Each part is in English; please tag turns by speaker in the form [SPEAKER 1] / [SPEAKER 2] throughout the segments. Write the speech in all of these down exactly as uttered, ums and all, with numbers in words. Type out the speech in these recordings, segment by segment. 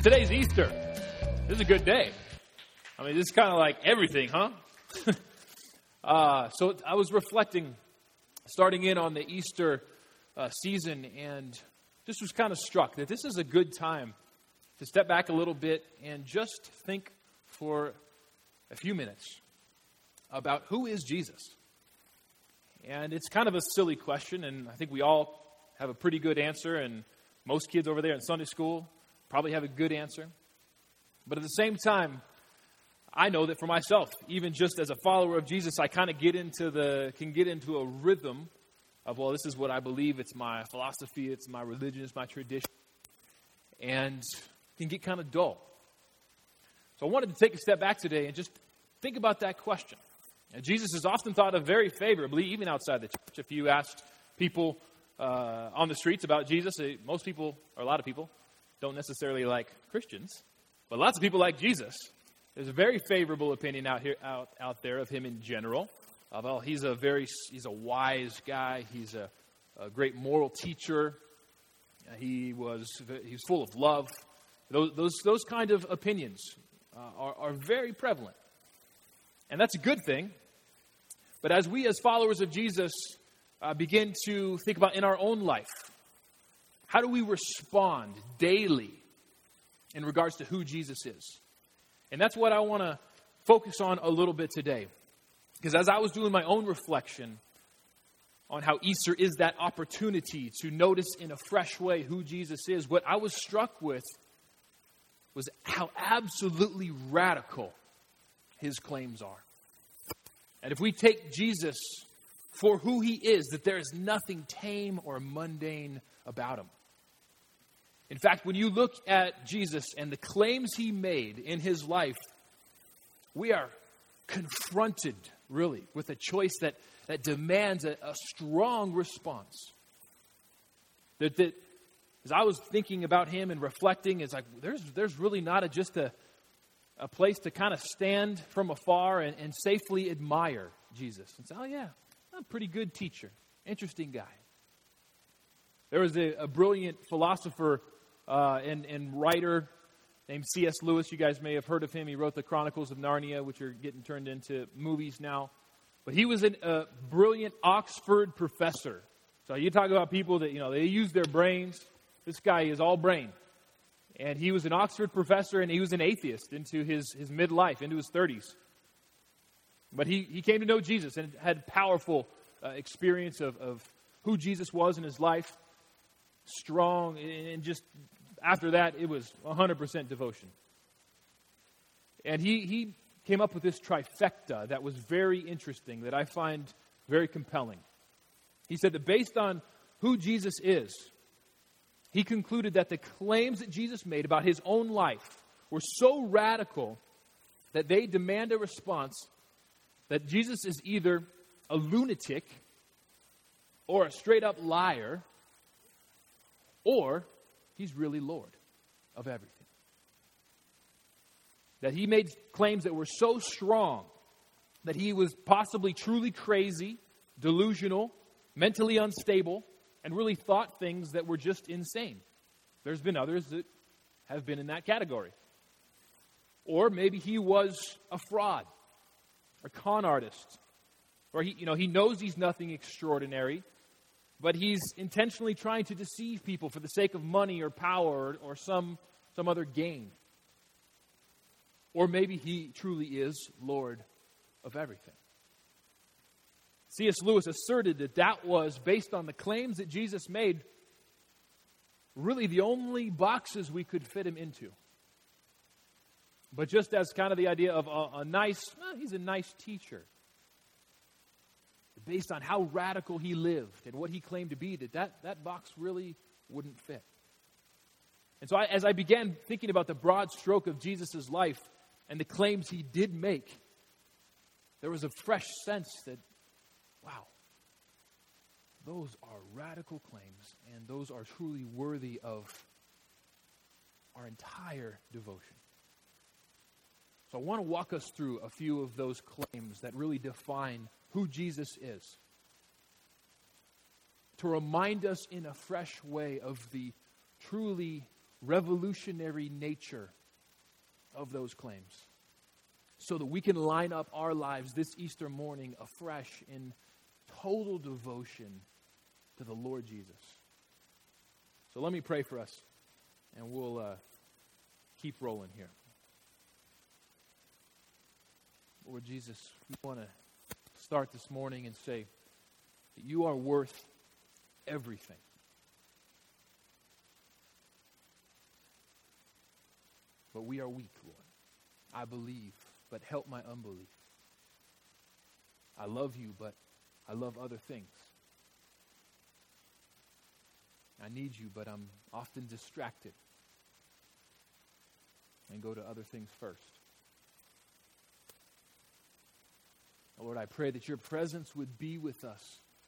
[SPEAKER 1] Today's Easter. This is a good day. I mean, this is kind of like everything, huh? uh, so I was reflecting, starting in on the Easter uh, season, and just was kind of struck that this is a good time to step back a little bit and just think for a few minutes about who is Jesus. And it's kind of a silly question, and I think we all have a pretty good answer, and most kids over there in Sunday school probably have a good answer. But at the same time, I know that for myself, even just as a follower of Jesus, I kind of get into the can get into a rhythm of, well, this is what I believe, it's my philosophy, it's my religion, it's my tradition, and can get kind of dull. So I wanted to take a step back today and just think about that question. And Jesus is often thought of very favorably, even outside the church. If you asked people uh, on the streets about Jesus, most people, or a lot of people, don't necessarily like Christians, but lots of people like Jesus. There's a very favorable opinion out here, out out there of him in general. Uh, well, he's a very, he's a wise guy. He's a, a great moral teacher. Uh, he was, he's full of love. Those those, those kind of opinions uh, are, are very prevalent, and that's a good thing. But as we, as followers of Jesus, uh, begin to think about in our own life, how do we respond daily in regards to who Jesus is? And that's what I want to focus on a little bit today. Because as I was doing my own reflection on how Easter is that opportunity to notice in a fresh way who Jesus is, what I was struck with was how absolutely radical his claims are. And if we take Jesus for who he is, that there is nothing tame or mundane about him. In fact, when you look at Jesus and the claims he made in his life, we are confronted, really, with a choice that, that demands a, a strong response. That, that, as I was thinking about him and reflecting, it's like there's there's really not a, just a, a place to kind of stand from afar and, and safely admire Jesus. And say, oh yeah, I'm a pretty good teacher, interesting guy. There was a, a brilliant philosopher Uh, and, and writer named C S Lewis. You guys may have heard of him. He wrote the Chronicles of Narnia, which are getting turned into movies now. But he was a uh, brilliant Oxford professor. So you talk about people that, you know, they use their brains. This guy is all brain. And he was an Oxford professor, and he was an atheist into his, his midlife, into his thirties. But he, he came to know Jesus and had powerful uh, experience of, of who Jesus was in his life. Strong, and just after that, it was one hundred percent devotion. And he, he came up with this trifecta that was very interesting, that I find very compelling. He said that based on who Jesus is, he concluded that the claims that Jesus made about his own life were so radical that they demand a response that Jesus is either a lunatic or a straight-up liar, or he's really Lord of everything. That he made claims that were so strong that he was possibly truly crazy, delusional, mentally unstable, and really thought things that were just insane. There's been others that have been in that category. Or maybe he was a fraud, a con artist, or he, you know, he knows he's nothing extraordinary, but he's intentionally trying to deceive people for the sake of money or power or, or some, some other gain. Or maybe he truly is Lord of everything. C S Lewis asserted that that was, based on the claims that Jesus made, really the only boxes we could fit him into. But just as kind of the idea of a, a nice, well, he's a nice teacher. Based on how radical he lived and what he claimed to be, that that, that box really wouldn't fit. And so I, as I began thinking about the broad stroke of Jesus' life and the claims he did make, there was a fresh sense that, wow, those are radical claims, and those are truly worthy of our entire devotion. So I want to walk us through a few of those claims that really define who Jesus is, to remind us in a fresh way of the truly revolutionary nature of those claims, so that we can line up our lives this Easter morning afresh in total devotion to the Lord Jesus. So let me pray for us, and we'll uh, keep rolling here. Lord Jesus, we want to start this morning and say that you are worth everything. But we are weak, Lord. I believe, but help my unbelief. I love you, but I love other things. I need you, but I'm often distracted and go to other things first. Lord, I pray that your presence would be with us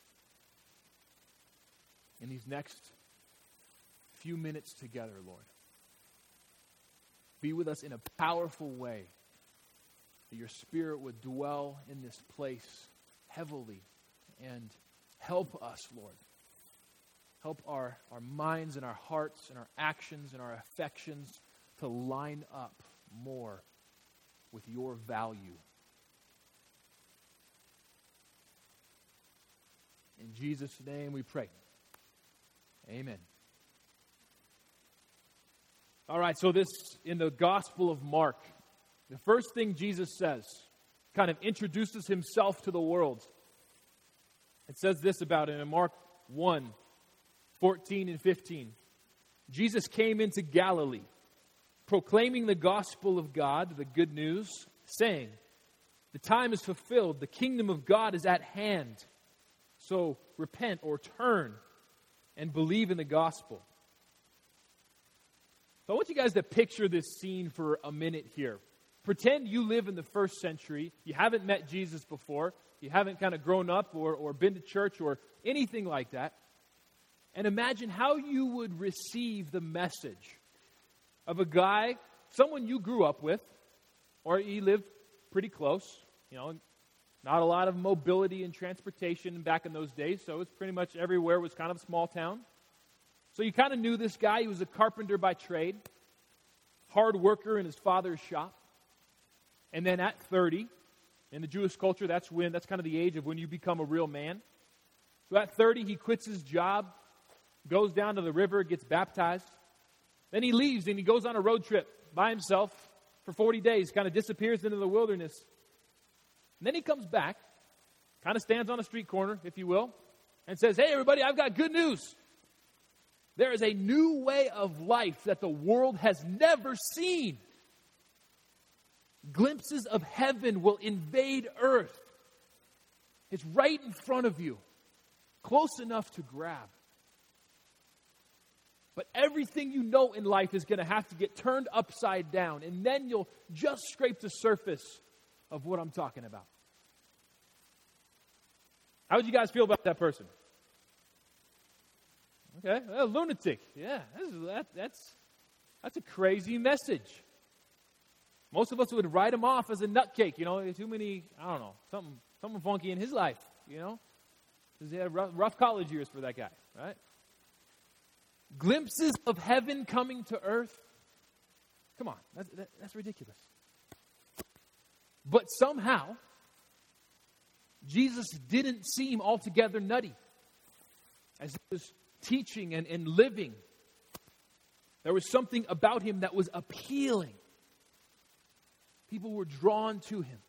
[SPEAKER 1] in these next few minutes together, Lord. Be with us in a powerful way, that your Spirit would dwell in this place heavily and help us, Lord. Help our, our minds and our hearts and our actions and our affections to line up more with your value. In Jesus' name we pray. Amen. All right, so this, in the Gospel of Mark, the first thing Jesus says, kind of introduces himself to the world. It says this about him in Mark one, fourteen and fifteen. Jesus came into Galilee, proclaiming the gospel of God, the good news, saying, "The time is fulfilled, the kingdom of God is at hand. So repent or turn and believe in the gospel." So I want you guys to picture this scene for a minute here. Pretend you live in the first century. You haven't met Jesus before. You haven't kind of grown up or, or been to church or anything like that. And imagine how you would receive the message of a guy, someone you grew up with, or he lived pretty close. You know, not a lot of mobility and transportation back in those days, so it's pretty much everywhere was kind of a small town. So you kind of knew this guy. He was a carpenter by trade, hard worker in his father's shop. And then at thirty, in the Jewish culture, that's when that's kind of the age of when you become a real man. So at thirty, he quits his job, goes down to the river, gets baptized. Then he leaves and he goes on a road trip by himself for forty days, kind of disappears into the wilderness. And then he comes back, kind of stands on a street corner, if you will, and says, "Hey, everybody, I've got good news. There is a new way of life that the world has never seen. Glimpses of heaven will invade earth. It's right in front of you, close enough to grab. But everything you know in life is going to have to get turned upside down, and then you'll just scrape the surface of what I'm talking about." How would you guys feel about that person? Okay, a lunatic. Yeah, that's, that, that's, that's a crazy message. Most of us would write him off as a nutcake. You know, too many, I don't know, something, something funky in his life, you know. Because he had rough, rough college years for that guy, right? Glimpses of heaven coming to earth. Come on, that's, that, that's ridiculous. But somehow, Jesus didn't seem altogether nutty. As he was teaching and, and living, there was something about him that was appealing. People were drawn to him.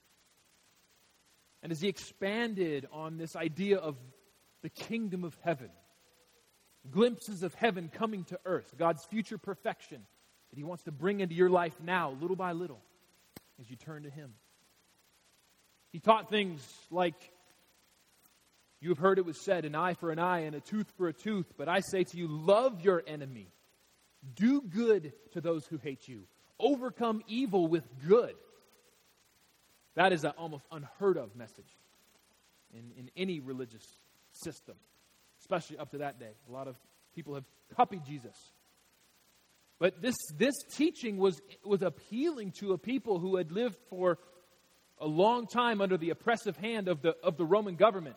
[SPEAKER 1] And as he expanded on this idea of the kingdom of heaven, glimpses of heaven coming to earth, God's future perfection that he wants to bring into your life now, little by little, as you turn to him. He taught things like, "You have heard it was said, an eye for an eye and a tooth for a tooth. But I say to you, love your enemy. Do good to those who hate you. Overcome evil with good." That is an almost unheard of message in, in any religious system, especially up to that day. A lot of people have copied Jesus. But this, this teaching was, was appealing to a people who had lived for a long time under the oppressive hand of the, of the Roman government.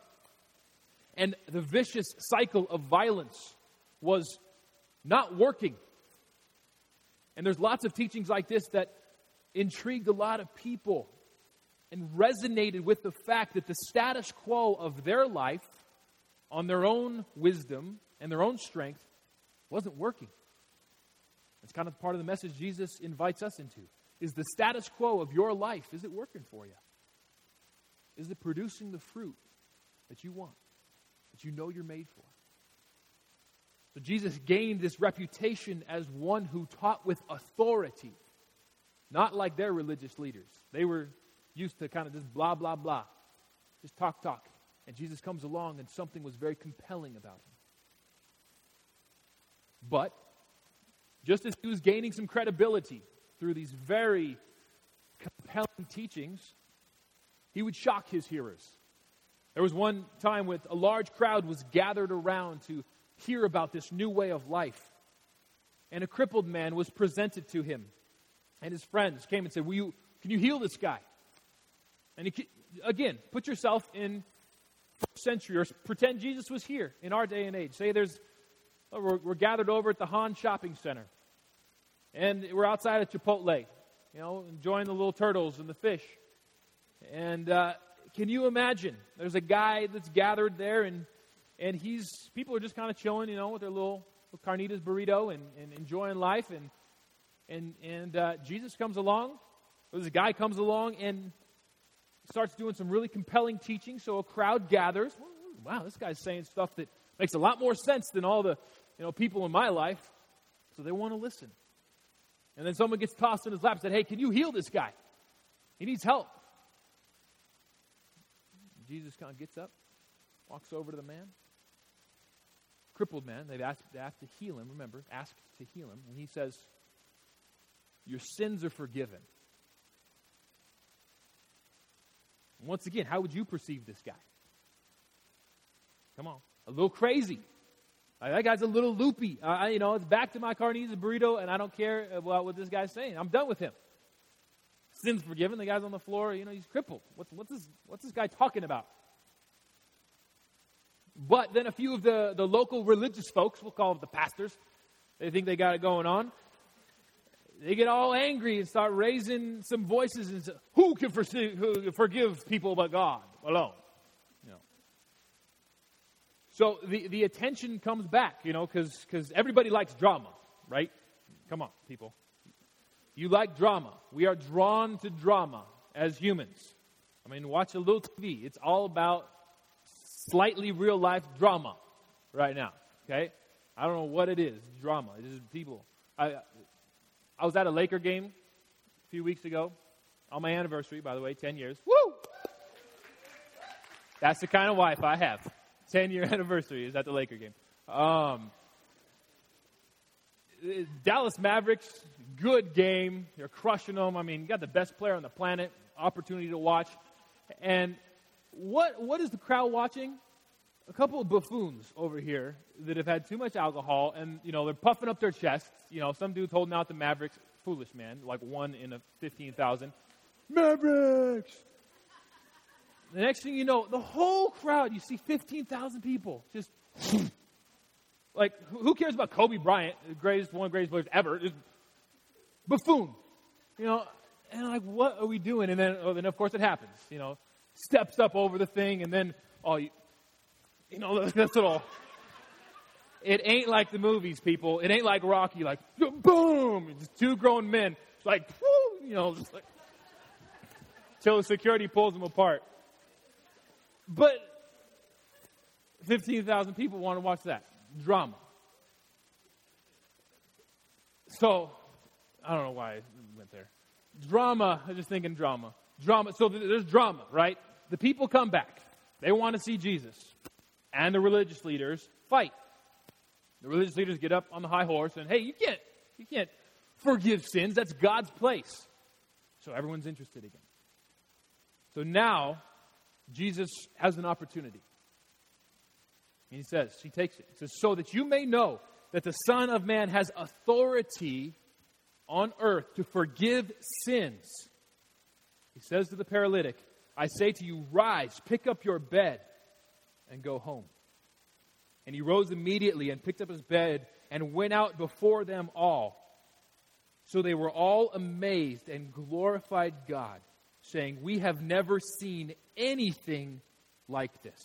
[SPEAKER 1] And the vicious cycle of violence was not working. And there's lots of teachings like this that intrigued a lot of people and resonated with the fact that the status quo of their life on their own wisdom and their own strength wasn't working. It's kind of part of the message Jesus invites us into. Is the status quo of your life, is it working for you? Is it producing the fruit that you want, that you know you're made for? So Jesus gained this reputation as one who taught with authority, not like their religious leaders. They were used to kind of just blah, blah, blah, just talk, talk. And Jesus comes along and something was very compelling about him. But just as he was gaining some credibility through these very compelling teachings, he would shock his hearers. There was one time when a large crowd was gathered around to hear about this new way of life. And a crippled man was presented to him. And his friends came and said, Will you, can you heal this guy? And he, again, put yourself in first century, or pretend Jesus was here in our day and age. Say there's, oh, we're, we're gathered over at the Han Shopping Center. And we're outside of Chipotle, you know, enjoying the little turtles and the fish. And uh, can you imagine? There's a guy that's gathered there, and and he's people are just kind of chilling, you know, with their little, little carnitas burrito and, and enjoying life. And and and uh, Jesus comes along. There's a guy comes along and starts doing some really compelling teaching. So a crowd gathers. Wow, this guy's saying stuff that makes a lot more sense than all the you know people in my life. So they want to listen. And then someone gets tossed in his lap and said, Hey, can you heal this guy? He needs help. Jesus kind of gets up, walks over to the man. Crippled man, they've asked, they asked to heal him, remember, asked to heal him. And he says, Your sins are forgiven. And once again, how would you perceive this guy? Come on, a little crazy. Uh, that guy's a little loopy. Uh, I, you know, it's back to my carnitas burrito, and I don't care about what this guy's saying. I'm done with him. Sin's forgiven. The guy's on the floor. You know, he's crippled. What's what's this? What's this guy talking about? But then a few of the, the local religious folks, we'll call them the pastors, they think they got it going on. They get all angry and start raising some voices and say, Who can forgive, who can forgive people but God alone? You know. So the, the attention comes back, you know, because because everybody likes drama, right? Come on, people. You like drama. We are drawn to drama as humans. I mean, watch a little T V. It's all about slightly real-life drama right now, okay? I don't know what it is. Drama. It is people. I I was at a Laker game a few weeks ago on my anniversary, by the way, ten years. Woo! That's the kind of wife I have. ten-year anniversary is at the Laker game. Um, Dallas Mavericks, good game. You're crushing them. I mean, you got the best player on the planet, opportunity to watch. And what what is the crowd watching? A couple of buffoons over here that have had too much alcohol, and, you know, they're puffing up their chests. You know, some dude's holding out the Mavericks. Foolish, man. Like one in a fifteen thousand. Mavericks! The next thing you know, the whole crowd, you see fifteen thousand people just... Like, who cares about Kobe Bryant, the greatest, one of the greatest players ever? Just buffoon. You know, and like, what are we doing? And then, oh, then of course it happens, you know. Steps up over the thing, and then, oh, you, you know, this little... It ain't like the movies, people. It ain't like Rocky, like, boom! It's two grown men. It's like, whoo! You know, just like... Till the security pulls them apart. But fifteen thousand people want to watch that. Drama. So, I don't know why I went there. Drama, I'm just thinking drama. Drama, so there's drama, right? The people come back. They want to see Jesus. And the religious leaders fight. The religious leaders get up on the high horse and, hey, you can't, you can't forgive sins. That's God's place. So everyone's interested again. So now, Jesus has an opportunity. And he says, he takes it. He says, so that you may know that the Son of Man has authority on earth to forgive sins. He says to the paralytic, I say to you, rise, pick up your bed, and go home. And he rose immediately and picked up his bed and went out before them all, So they were all amazed and glorified God, saying, "We have never seen anything like this."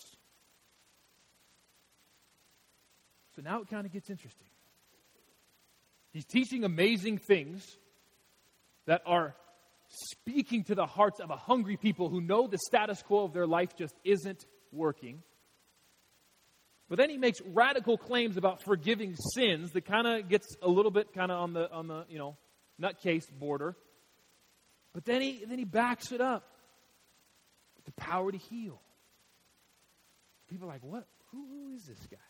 [SPEAKER 1] So now it kind of gets interesting. He's teaching amazing things that are speaking to the hearts of a hungry people who know the status quo of their life just isn't working. But then he makes radical claims about forgiving sins that kind of gets a little bit kind of on the on the you know nutcase border. But then he then he backs it up with the power to heal. People are like, what? Who, who is this guy?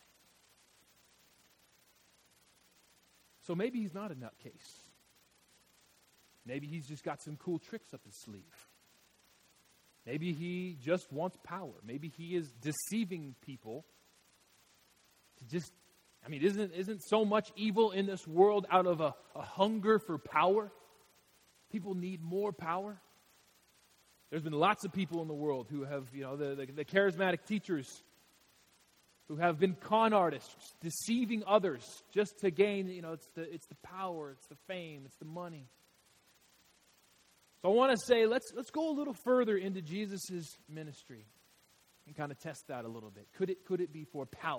[SPEAKER 1] So maybe he's not a nutcase. Maybe he's just got some cool tricks up his sleeve. Maybe he just wants power. Maybe he is deceiving people to just, I mean, isn't, isn't so much evil in this world out of a, a hunger for power? People need more power. There's been lots of people in the world who have, you know, the, the, the charismatic teachers who have been con artists, deceiving others just to gain, you know, it's the, it's the power, it's the fame, it's the money. So I want to say, let's let's go a little further into Jesus' ministry and kind of test that a little bit. Could it could it be for power?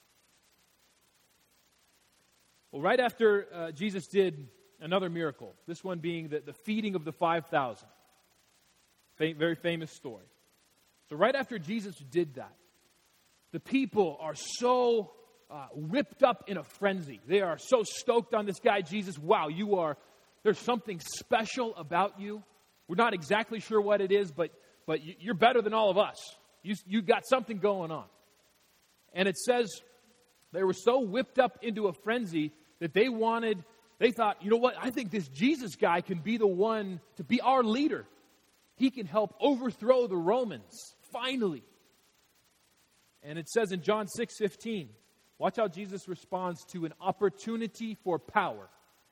[SPEAKER 1] Well, right after uh, Jesus did another miracle, this one being the, the feeding of the five thousand, Fam- very famous story. So right after Jesus did that, the people are so uh, whipped up in a frenzy. They are so stoked on this guy, Jesus. Wow, you are... There's something special about you. We're not exactly sure what it is, but but you're better than all of us. You you got something going on. And it says they were so whipped up into a frenzy that they wanted, they thought, you know what, I think this Jesus guy can be the one to be our leader. He can help overthrow the Romans, finally. And it says in John six fifteen, watch how Jesus responds to an opportunity for power.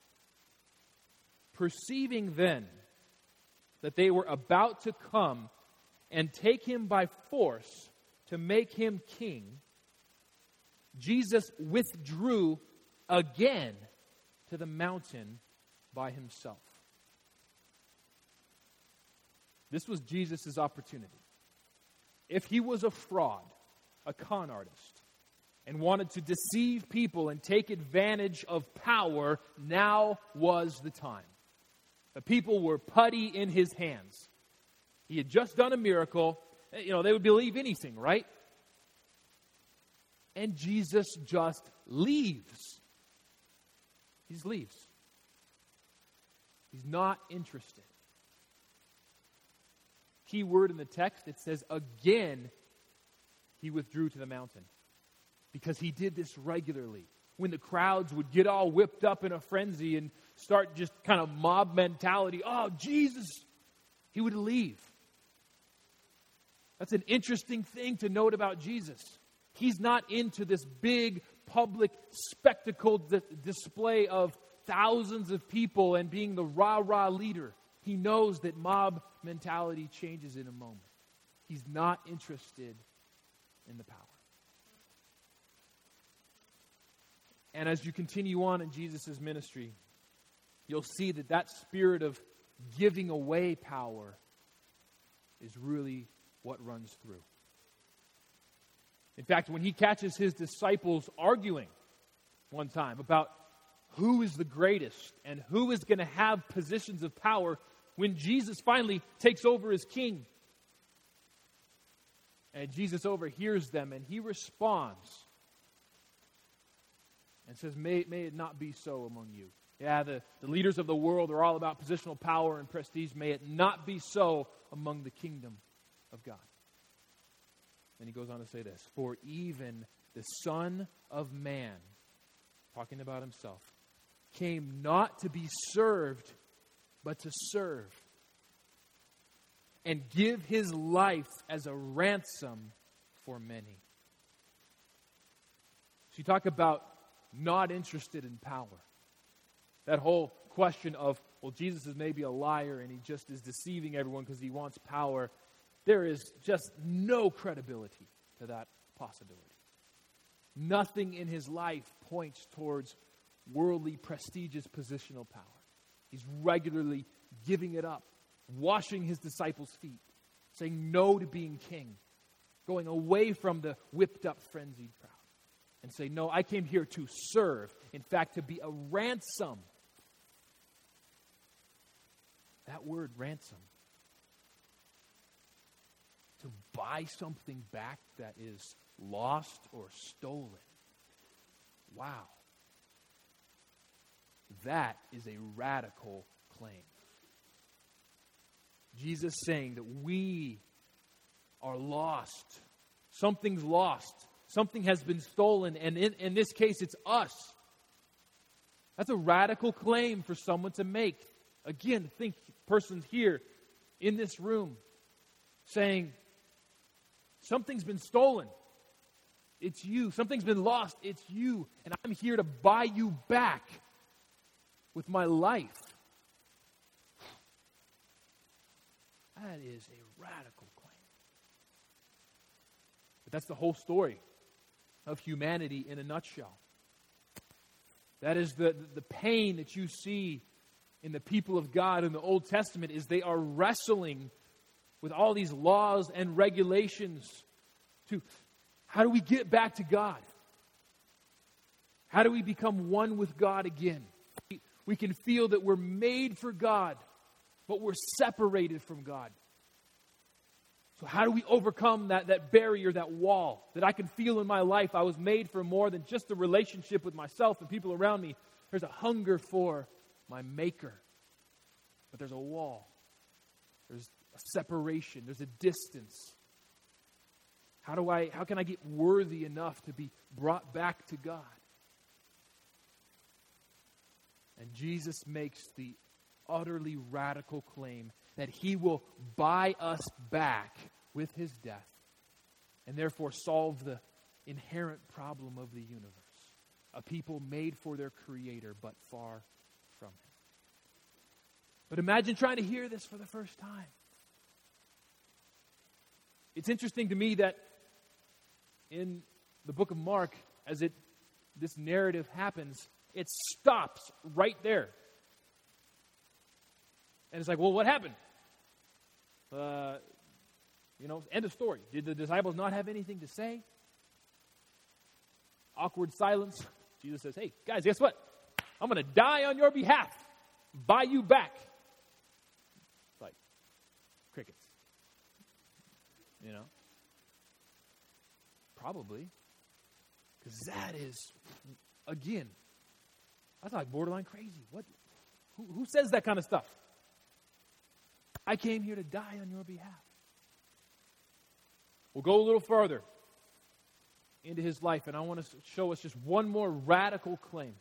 [SPEAKER 1] Perceiving then that they were about to come and take him by force to make him king, Jesus withdrew again to the mountain by himself. This was Jesus' opportunity. If he was a fraud, a con artist, and wanted to deceive people and take advantage of power, now was the time. The people were putty in his hands. He had just done a miracle. You know, they would believe anything, right? And Jesus just leaves. He just leaves. He's not interested. Key word in the text, it says, again, he withdrew to the mountain. Because he did this regularly. When the crowds would get all whipped up in a frenzy and start just kind of mob mentality, oh, Jesus, he would leave. That's an interesting thing to note about Jesus. He's not into this big public spectacle di- display of thousands of people and being the rah-rah leader. He knows that mob mentality changes in a moment. He's not interested in the power. And as you continue on in Jesus' ministry, you'll see that that spirit of giving away power is really what runs through. In fact, when he catches his disciples arguing one time about who is the greatest and who is going to have positions of power when Jesus finally takes over as king, and Jesus overhears them and he responds and says, may, may it not be so among you. Yeah, the, the leaders of the world are all about positional power and prestige. May it not be so among the kingdom of God. Then he goes on to say this, for even the Son of Man, talking about himself, came not to be served, but to serve and give his life as a ransom for many. So you talk about not interested in power. That whole question of, well, Jesus is maybe a liar and he just is deceiving everyone because he wants power. There is just no credibility to that possibility. Nothing in his life points towards worldly, prestigious, positional power. He's regularly giving it up, washing his disciples' feet, saying no to being king, going away from the whipped up, frenzied crowd, and say, no, I came here to serve. In fact, to be a ransom. That word, ransom. To buy something back that is lost or stolen. Wow. That is a radical claim. Jesus saying that we are lost. Something's lost. Something has been stolen, and in, in this case, it's us. That's a radical claim for someone to make. Again, think persons here in this room saying, something's been stolen. It's you. Something's been lost. It's you. And I'm here to buy you back with my life. That is a radical claim. But that's the whole story of humanity in a nutshell. That is the, the pain that you see in the people of God in the Old Testament, is they are wrestling with all these laws and regulations to how do we get back to God? How do we become one with God again? We can feel that we're made for God, but we're separated from God. So how do we overcome that, that barrier, that wall that I can feel in my life? I was made for more than just a relationship with myself and people around me. There's a hunger for my Maker. But there's a wall. There's a separation. There's a distance. How do I, how can I get worthy enough to be brought back to God? And Jesus makes the utterly radical claim that he will buy us back with his death and therefore solve the inherent problem of the universe. A people made for their Creator but far from him. But imagine trying to hear this for the first time. It's interesting to me that in the book of Mark, as it this narrative happens, it stops right there. And it's like, well, what happened? Uh, you know, end of story. Did the disciples not have anything to say? Awkward silence. Jesus says, hey, guys, guess what? I'm going to die on your behalf. Buy you back. It's like crickets. You know? Probably. Because that is, again, that's like borderline crazy. What? Who, who says that kind of stuff? I came here to die on your behalf. We'll go a little further into his life, and I want to show us just one more radical claim.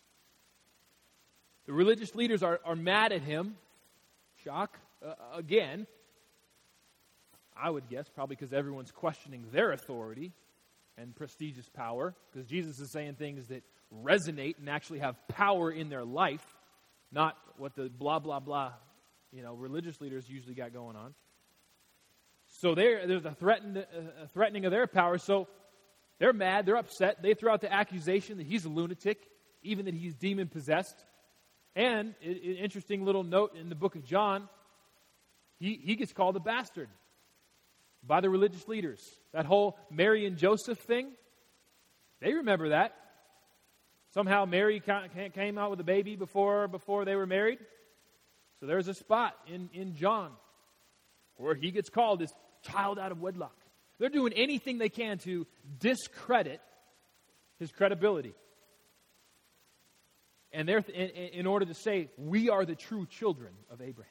[SPEAKER 1] The religious leaders are, are mad at him. Shock. Uh, again, I would guess probably because everyone's questioning their authority and prestigious power, because Jesus is saying things that resonate and actually have power in their life, not what the blah, blah, blah, you know, religious leaders usually got going on. So there's a, threaten, a threatening of their power. So they're mad. They're upset. They throw out the accusation that he's a lunatic, even that he's demon-possessed. And an interesting little note in the book of John, he, he gets called a bastard by the religious leaders. That whole Mary and Joseph thing, they remember that. Somehow Mary came out with a baby before, before they were married. So there's a spot in, in John where he gets called this child out of wedlock. They're doing anything they can to discredit his credibility. And they're in, in order to say, we are the true children of Abraham.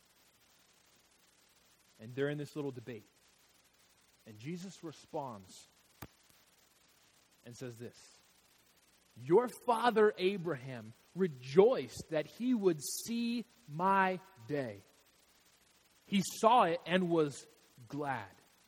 [SPEAKER 1] And they're in this little debate. And Jesus responds and says this: your father Abraham rejoiced that he would see my day. He saw it and was glad.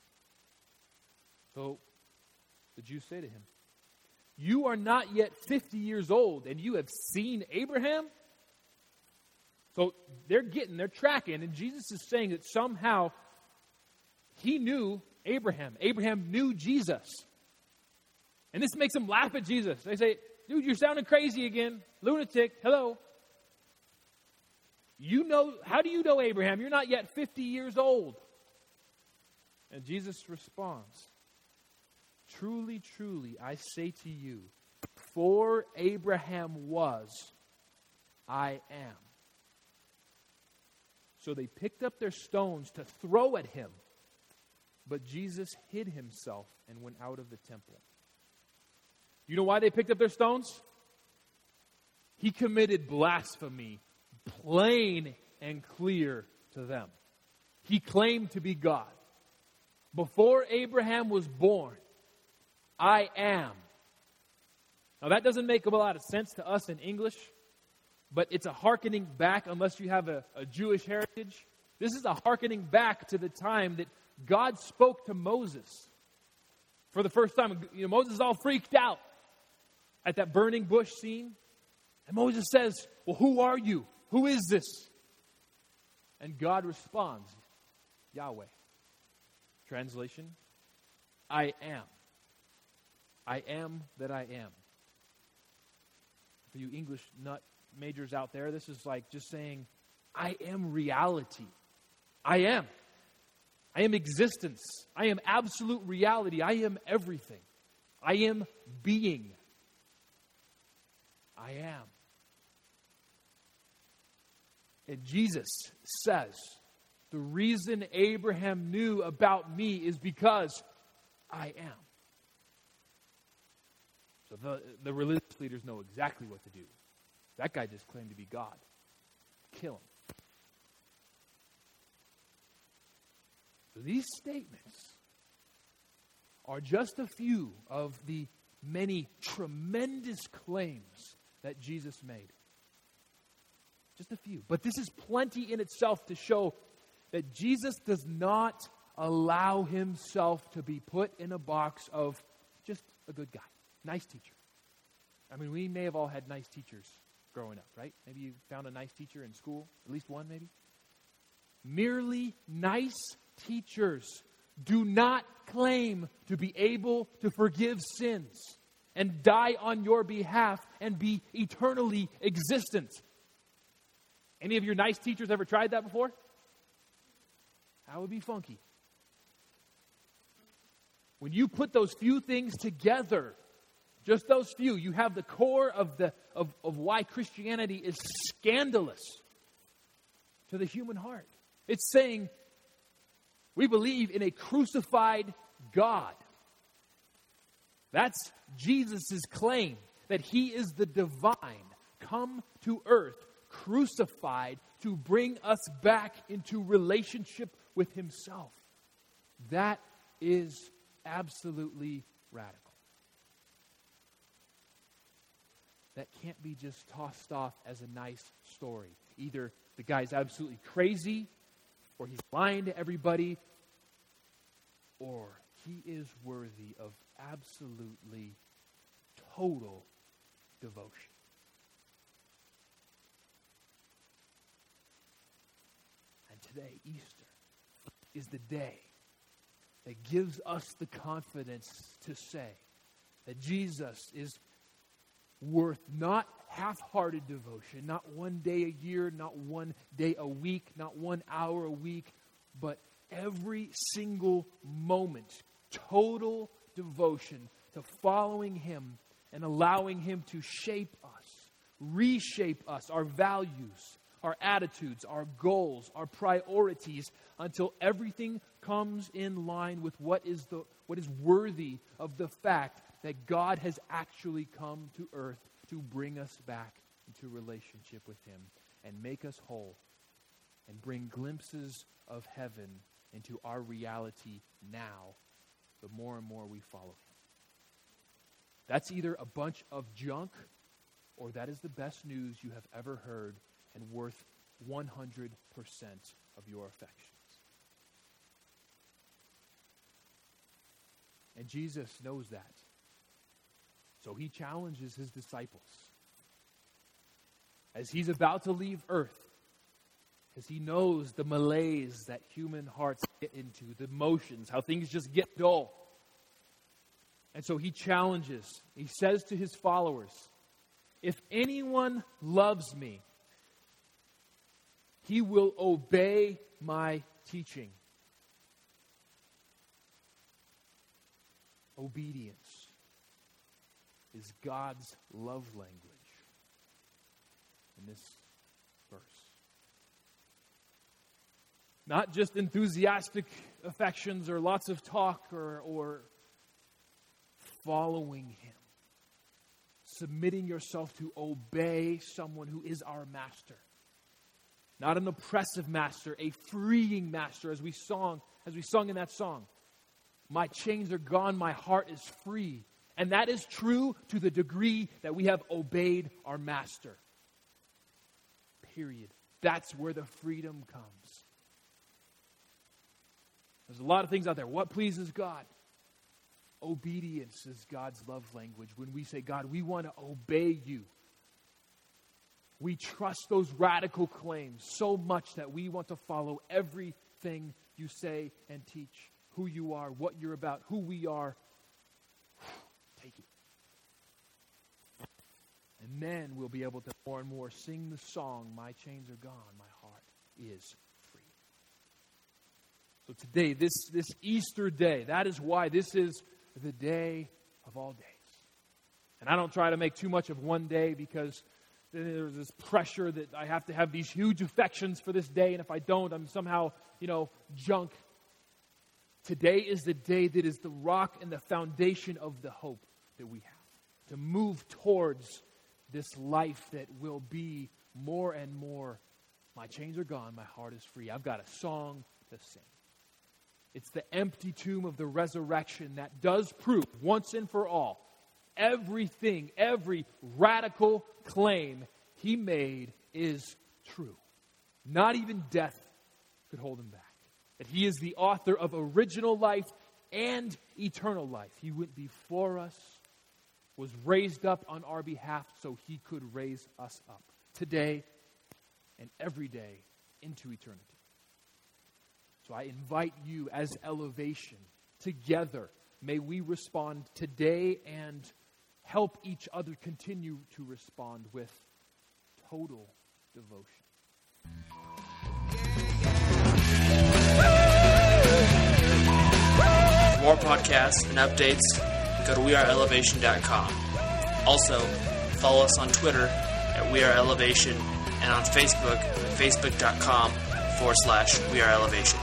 [SPEAKER 1] So the Jews say to him, you are not yet fifty years old, and you have seen Abraham? So they're getting, they're tracking, and Jesus is saying that somehow he knew Abraham. Abraham knew Jesus. And this makes them laugh at Jesus. They say, dude, you're sounding crazy again. Lunatic, hello. You know, how do you know Abraham? You're not yet fifty years old. And Jesus responds, truly, truly, I say to you, before Abraham was, I am. So they picked up their stones to throw at him. But Jesus hid himself and went out of the temple. You know why they picked up their stones? He committed blasphemy, plain and clear to them. He claimed to be God. Before Abraham was born, I am. Now that doesn't make a lot of sense to us in English, but it's a hearkening back, unless you have a, a Jewish heritage. This is a hearkening back to the time that God spoke to Moses for the first time. You know, Moses is all freaked out at that burning bush scene. And Moses says, well, who are you? Who is this? And God responds, Yahweh. Translation, I am. I am that I am. For you English nut majors out there, this is like just saying, I am reality. I am. I am existence. I am absolute reality. I am everything. I am being. I am. And Jesus says, the reason Abraham knew about me is because I am. So the, the religious leaders know exactly what to do. That guy just claimed to be God. Kill him. So these statements are just a few of the many tremendous claims that Jesus made. Just a few. But this is plenty in itself to show that Jesus does not allow himself to be put in a box of just a good guy, nice teacher. I mean, we may have all had nice teachers growing up, right? Maybe you found a nice teacher in school, at least one maybe. Merely nice teachers do not claim to be able to forgive sins and die on your behalf and be eternally existent. Any of your nice teachers ever tried that before? That would be funky. When you put those few things together, just those few, you have the core of the of, of why Christianity is scandalous to the human heart. It's saying we believe in a crucified God. That's Jesus' claim, that he is the divine, come to earth, crucified to bring us back into relationship with himself. That is absolutely radical. That can't be just tossed off as a nice story. Either the guy's absolutely crazy, or he's lying to everybody, or he is worthy of absolutely total devotion. And today, Easter, is the day that gives us the confidence to say that Jesus is worth not half-hearted devotion, not one day a year, not one day a week, not one hour a week, but every single moment, total devotion to following him and allowing him to shape us, reshape us, our values, our attitudes, our goals, our priorities, until everything comes in line with what is the what is worthy of the fact that God has actually come to earth to bring us back into relationship with him and make us whole and bring glimpses of heaven into our reality now, the more and more we follow him. That's either a bunch of junk, or that is the best news you have ever heard and worth one hundred percent of your affections. And Jesus knows that. So he challenges his disciples as he's about to leave earth, because he knows the malaise that human hearts get into, the emotions, how things just get dull. And so he challenges, he says to his followers, if anyone loves me, he will obey my teaching. Obedience is God's love language in this verse. Not just enthusiastic affections or lots of talk or, or following him. Submitting yourself to obey someone who is our master. Not an oppressive master, a freeing master, as we sung, as we sung in that song. My chains are gone, my heart is free. And that is true to the degree that we have obeyed our master. Period. That's where the freedom comes. There's a lot of things out there. What pleases God? Obedience is God's love language. When we say, God, we want to obey you. We trust those radical claims so much that we want to follow everything you say and teach. Who you are, what you're about, who we are. Take it. And then we'll be able to more and more sing the song, my chains are gone, my heart is free. So today, this, this Easter day, that is why this is the day of all days. And I don't try to make too much of one day because there's this pressure that I have to have these huge affections for this day, and if I don't, I'm somehow, you know, junk. Today is the day that is the rock and the foundation of the hope that we have. To move towards this life that will be more and more, my chains are gone, my heart is free. I've got a song to sing. It's the empty tomb of the resurrection that does prove once and for all everything, every radical claim he made is true. Not even death could hold him back. That he is the author of original life and eternal life. He went before us, was raised up on our behalf so he could raise us up today and every day into eternity. So I invite you as Elevation, together, may we respond today and help each other continue to respond with total devotion.
[SPEAKER 2] For more podcasts and updates, go to we are elevation dot com. Also, follow us on Twitter at We Are Elevation and on Facebook at facebook dot com forward slash We Are Elevation.